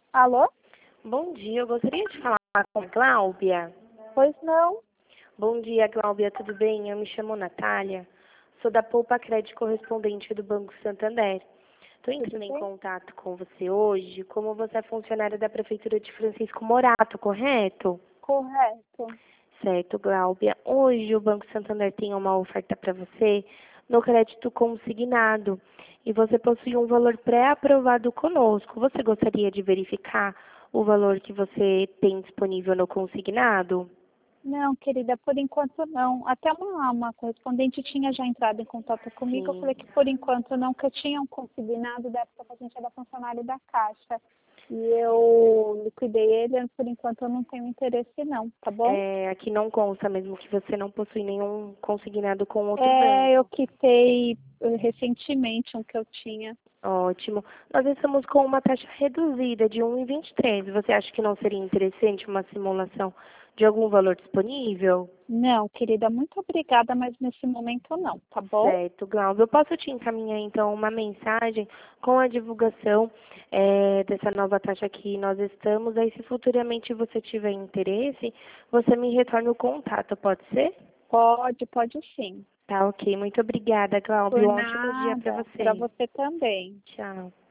Alô? Bom dia, eu gostaria de falar com a Cláudia. Pois não. Bom dia, Cláudia, tudo bem? Eu me chamo Natália, sou da Poupa Crédito correspondente do Banco Santander. Estou Tudo entrando em bem? contato com você hoje, como você é funcionária da Prefeitura de Francisco Morato, correto? Correto. Certo, Cláudia. Hoje o Banco Santander tem uma oferta para você no crédito consignado e você possui um valor pré-aprovado conosco. Você gostaria de verificar o valor que você tem disponível no consignado? Não, querida, por enquanto não. Até uma correspondente tinha já entrado em contato comigo. Eu Sim. falei que por enquanto não, que eu tinha um consignado da época que a gente era funcionário da Caixa. E eu liquidei ele, por enquanto eu não tenho interesse não, tá bom? Aqui não consta mesmo que você não possui nenhum consignado com outro Eu banco. quitei recentemente um que eu tinha. Ótimo. Nós estamos com uma taxa reduzida de 1,23. Você acha que não seria interessante uma simulação de algum valor disponível? Não, querida, muito obrigada, mas nesse momento não, tá bom? Certo, Glauber. Eu posso te encaminhar, então, uma mensagem com a divulgação dessa nova taxa que nós estamos. Aí, se futuramente você tiver interesse, você me retorna o contato, pode ser? Pode sim. Tá, ok. Muito obrigada, Por Glauber. Um ótimo dia para nada, para você. você também. Tchau.